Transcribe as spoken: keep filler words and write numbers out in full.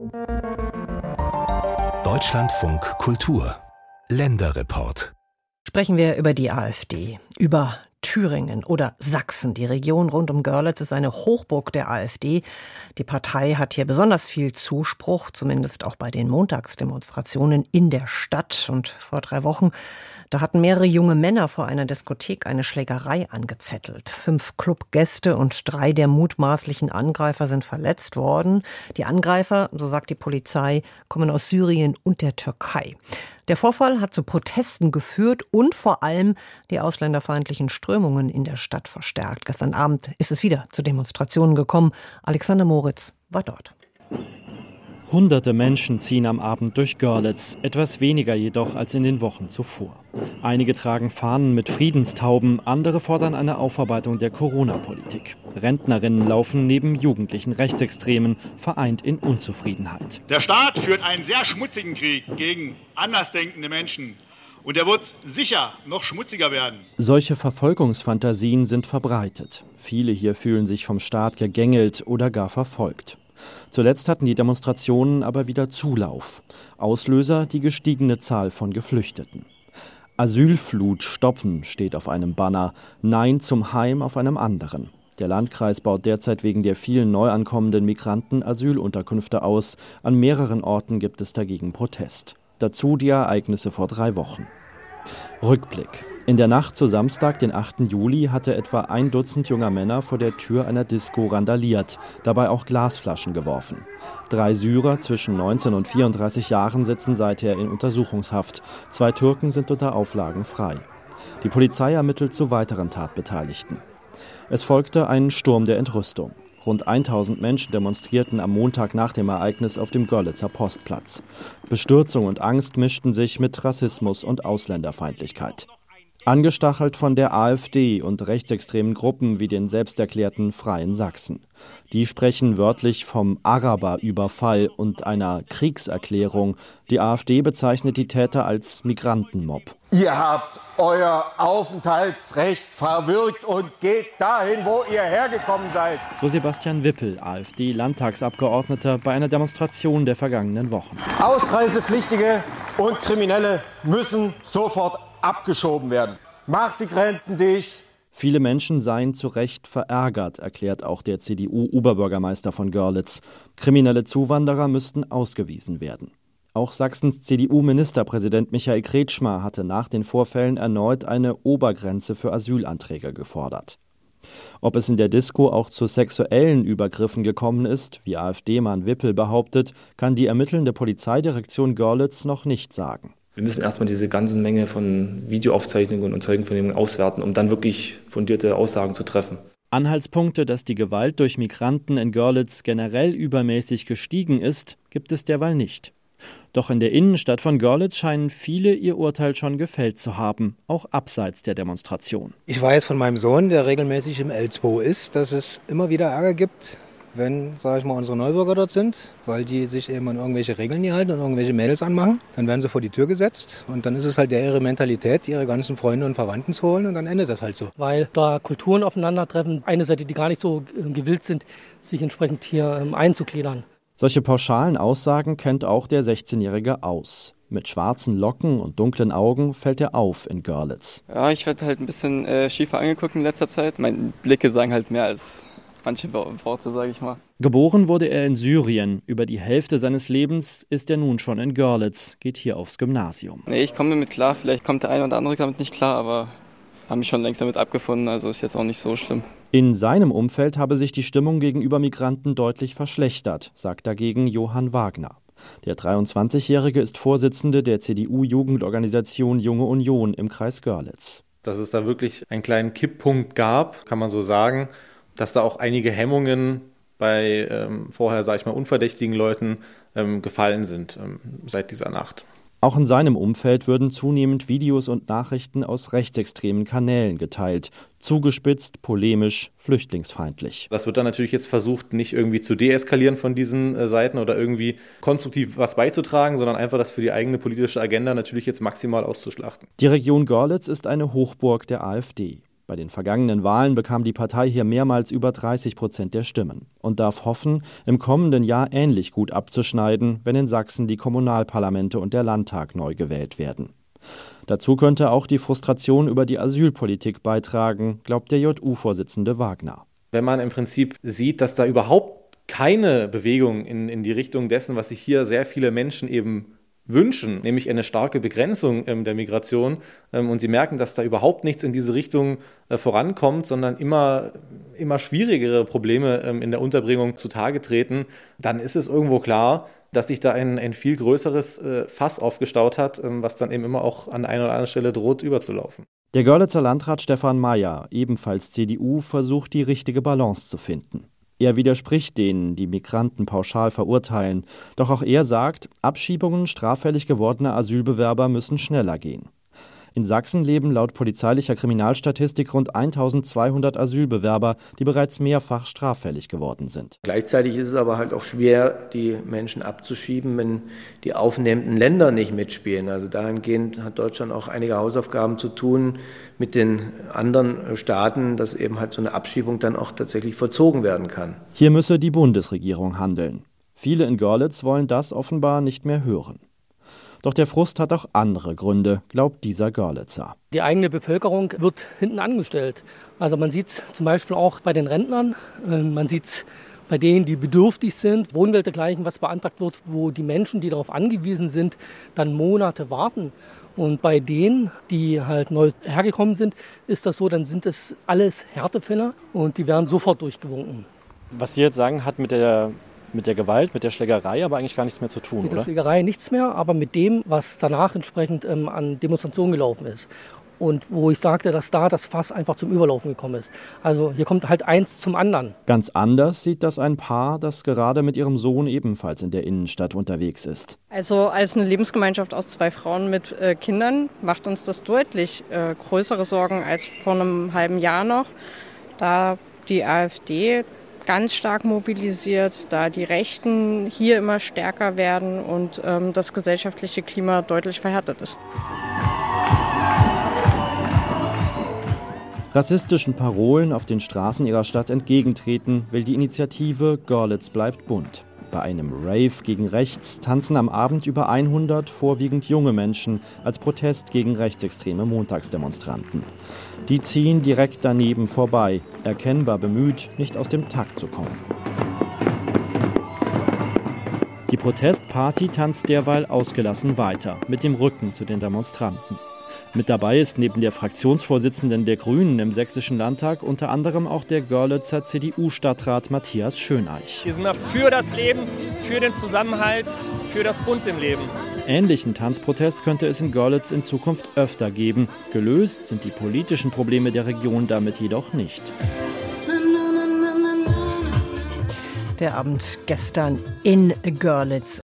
Deutschlandfunk Kultur Länderreport. Sprechen wir über die AfD, über Thüringen oder Sachsen. Die Region rund um Görlitz ist eine Hochburg der AfD. Die Partei hat hier besonders viel Zuspruch, zumindest auch bei den Montagsdemonstrationen in der Stadt. Und vor drei Wochen, da hatten mehrere junge Männer vor einer Diskothek eine Schlägerei angezettelt. Fünf Clubgäste und drei der mutmaßlichen Angreifer sind verletzt worden. Die Angreifer, so sagt die Polizei, kommen aus Syrien und der Türkei. Der Vorfall hat zu Protesten geführt und vor allem die ausländerfeindlichen Strömungen in der Stadt verstärkt. Gestern Abend ist es wieder zu Demonstrationen gekommen. Alexander Moritz war dort. Hunderte Menschen ziehen am Abend durch Görlitz, etwas weniger jedoch als in den Wochen zuvor. Einige tragen Fahnen mit Friedenstauben, andere fordern eine Aufarbeitung der Corona-Politik. Rentnerinnen laufen neben jugendlichen Rechtsextremen, vereint in Unzufriedenheit. Der Staat führt einen sehr schmutzigen Krieg gegen andersdenkende Menschen. Und er wird sicher noch schmutziger werden. Solche Verfolgungsfantasien sind verbreitet. Viele hier fühlen sich vom Staat gegängelt oder gar verfolgt. Zuletzt hatten die Demonstrationen aber wieder Zulauf. Auslöser die gestiegene Zahl von Geflüchteten. Asylflut stoppen steht auf einem Banner, Nein zum Heim auf einem anderen. Der Landkreis baut derzeit wegen der vielen neu ankommenden Migranten Asylunterkünfte aus. An mehreren Orten gibt es dagegen Protest. Dazu die Ereignisse vor drei Wochen. Rückblick. In der Nacht zu Samstag, den achten Juli, hatte etwa ein Dutzend junger Männer vor der Tür einer Disco randaliert, dabei auch Glasflaschen geworfen. Drei Syrer zwischen neunzehn und vierunddreißig Jahren sitzen seither in Untersuchungshaft. Zwei Türken sind unter Auflagen frei. Die Polizei ermittelt zu weiteren Tatbeteiligten. Es folgte ein Sturm der Entrüstung. Rund tausend Menschen demonstrierten am Montag nach dem Ereignis auf dem Görlitzer Postplatz. Bestürzung und Angst mischten sich mit Rassismus und Ausländerfeindlichkeit. Angestachelt von der AfD und rechtsextremen Gruppen wie den selbsterklärten Freien Sachsen. Die sprechen wörtlich vom Araberüberfall und einer Kriegserklärung. Die AfD bezeichnet die Täter als Migrantenmob. Ihr habt euer Aufenthaltsrecht verwirkt und geht dahin, wo ihr hergekommen seid. So Sebastian Wippel, AfD-Landtagsabgeordneter, bei einer Demonstration der vergangenen Wochen. Ausreisepflichtige und Kriminelle müssen sofort abgeschoben werden. Macht die Grenzen dicht. Viele Menschen seien zu Recht verärgert, erklärt auch der C D U-Oberbürgermeister von Görlitz. Kriminelle Zuwanderer müssten ausgewiesen werden. Auch Sachsens C D U-Ministerpräsident Michael Kretschmer hatte nach den Vorfällen erneut eine Obergrenze für Asylanträge gefordert. Ob es in der Disco auch zu sexuellen Übergriffen gekommen ist, wie AfD-Mann Wippel behauptet, kann die ermittelnde Polizeidirektion Görlitz noch nicht sagen. Wir müssen erstmal diese ganze Menge von Videoaufzeichnungen und Zeugenvernehmungen auswerten, um dann wirklich fundierte Aussagen zu treffen. Anhaltspunkte, dass die Gewalt durch Migranten in Görlitz generell übermäßig gestiegen ist, gibt es derweil nicht. Doch in der Innenstadt von Görlitz scheinen viele ihr Urteil schon gefällt zu haben, auch abseits der Demonstration. Ich weiß von meinem Sohn, der regelmäßig im Elsbo ist, dass es immer wieder Ärger gibt, wenn, sage ich mal, unsere Neubürger dort sind, weil die sich eben an irgendwelche Regeln hier halten und irgendwelche Mädels anmachen. Dann werden sie vor die Tür gesetzt und dann ist es halt ihre Mentalität, ihre ganzen Freunde und Verwandten zu holen und dann endet das halt so. Weil da Kulturen aufeinandertreffen, eine Seite, die gar nicht so gewillt sind, sich entsprechend hier ähm, einzugliedern. Solche pauschalen Aussagen kennt auch der sechzehnjährige Aus. Mit schwarzen Locken und dunklen Augen fällt er auf in Görlitz. Ja, ich werde halt ein bisschen äh, schiefer angeguckt in letzter Zeit. Meine Blicke sagen halt mehr als manche Worte, sage ich mal. Geboren wurde er in Syrien. Über die Hälfte seines Lebens ist er nun schon in Görlitz, geht hier aufs Gymnasium. Nee, ich komme damit klar. Vielleicht kommt der eine oder andere damit nicht klar, aber habe mich schon längst damit abgefunden, also ist jetzt auch nicht so schlimm. In seinem Umfeld habe sich die Stimmung gegenüber Migranten deutlich verschlechtert, sagt dagegen Johann Wagner. Der dreiundzwanzigjährige ist Vorsitzende der C D U-Jugendorganisation Junge Union im Kreis Görlitz. Dass es da wirklich einen kleinen Kipppunkt gab, kann man so sagen, dass da auch einige Hemmungen bei ähm, vorher, sage ich mal, unverdächtigen Leuten ähm, gefallen sind ähm, seit dieser Nacht. Auch in seinem Umfeld würden zunehmend Videos und Nachrichten aus rechtsextremen Kanälen geteilt. Zugespitzt, polemisch, flüchtlingsfeindlich. Das wird dann natürlich jetzt versucht, nicht irgendwie zu deeskalieren von diesen äh, Seiten oder irgendwie konstruktiv was beizutragen, sondern einfach das für die eigene politische Agenda natürlich jetzt maximal auszuschlachten. Die Region Görlitz ist eine Hochburg der AfD. Bei den vergangenen Wahlen bekam die Partei hier mehrmals über dreißig Prozent der Stimmen und darf hoffen, im kommenden Jahr ähnlich gut abzuschneiden, wenn in Sachsen die Kommunalparlamente und der Landtag neu gewählt werden. Dazu könnte auch die Frustration über die Asylpolitik beitragen, glaubt der J U-Vorsitzende Wagner. Wenn man im Prinzip sieht, dass da überhaupt keine Bewegung in, in die Richtung dessen, was sich hier sehr viele Menschen eben wünschen, nämlich eine starke Begrenzung ähm, der Migration, ähm, und sie merken, dass da überhaupt nichts in diese Richtung äh, vorankommt, sondern immer, immer schwierigere Probleme ähm, in der Unterbringung zutage treten, dann ist es irgendwo klar, dass sich da ein, ein viel größeres äh, Fass aufgestaut hat, ähm, was dann eben immer auch an einer oder anderen Stelle droht, überzulaufen. Der Görlitzer Landrat Stefan Mayer, ebenfalls C D U, versucht, die richtige Balance zu finden. Er widerspricht denen, die Migranten pauschal verurteilen. Doch auch er sagt, Abschiebungen straffällig gewordener Asylbewerber müssen schneller gehen. In Sachsen leben laut polizeilicher Kriminalstatistik rund eintausendzweihundert Asylbewerber, die bereits mehrfach straffällig geworden sind. Gleichzeitig ist es aber halt auch schwer, die Menschen abzuschieben, wenn die aufnehmenden Länder nicht mitspielen. Also dahingehend hat Deutschland auch einige Hausaufgaben zu tun mit den anderen Staaten, dass eben halt so eine Abschiebung dann auch tatsächlich vollzogen werden kann. Hier müsse die Bundesregierung handeln. Viele in Görlitz wollen das offenbar nicht mehr hören. Doch der Frust hat auch andere Gründe, glaubt dieser Görlitzer. Die eigene Bevölkerung wird hinten angestellt. Also man sieht es zum Beispiel auch bei den Rentnern, man sieht es bei denen, die bedürftig sind, Wohngeld dergleichen, was beantragt wird, wo die Menschen, die darauf angewiesen sind, dann Monate warten. Und bei denen, die halt neu hergekommen sind, ist das so, dann sind es alles Härtefälle und die werden sofort durchgewunken. Was Sie jetzt sagen, hat mit der Mit der Gewalt, mit der Schlägerei aber eigentlich gar nichts mehr zu tun, mit oder? Mit der Schlägerei nichts mehr, aber mit dem, was danach entsprechend ähm, an Demonstrationen gelaufen ist. Und wo ich sagte, dass da das Fass einfach zum Überlaufen gekommen ist. Also hier kommt halt eins zum anderen. Ganz anders sieht das ein Paar, das gerade mit ihrem Sohn ebenfalls in der Innenstadt unterwegs ist. Also als eine Lebensgemeinschaft aus zwei Frauen mit äh, Kindern macht uns das deutlich äh, größere Sorgen als vor einem halben Jahr noch, da die AfD ganz stark mobilisiert, da die Rechten hier immer stärker werden und ähm, das gesellschaftliche Klima deutlich verhärtet ist. Rassistischen Parolen auf den Straßen ihrer Stadt entgegentreten, will die Initiative Görlitz bleibt bunt. Bei einem Rave gegen rechts tanzen am Abend über hundert vorwiegend junge Menschen als Protest gegen rechtsextreme Montagsdemonstranten. Die ziehen direkt daneben vorbei, erkennbar bemüht, nicht aus dem Takt zu kommen. Die Protestparty tanzt derweil ausgelassen weiter, mit dem Rücken zu den Demonstranten. Mit dabei ist neben der Fraktionsvorsitzenden der Grünen im Sächsischen Landtag unter anderem auch der Görlitzer C D U-Stadtrat Matthias Schöneich. Wir sind da für das Leben, für den Zusammenhalt, für das Bunt im Leben. Ähnlichen Tanzprotest könnte es in Görlitz in Zukunft öfter geben. Gelöst sind die politischen Probleme der Region damit jedoch nicht. Der Abend gestern in Görlitz.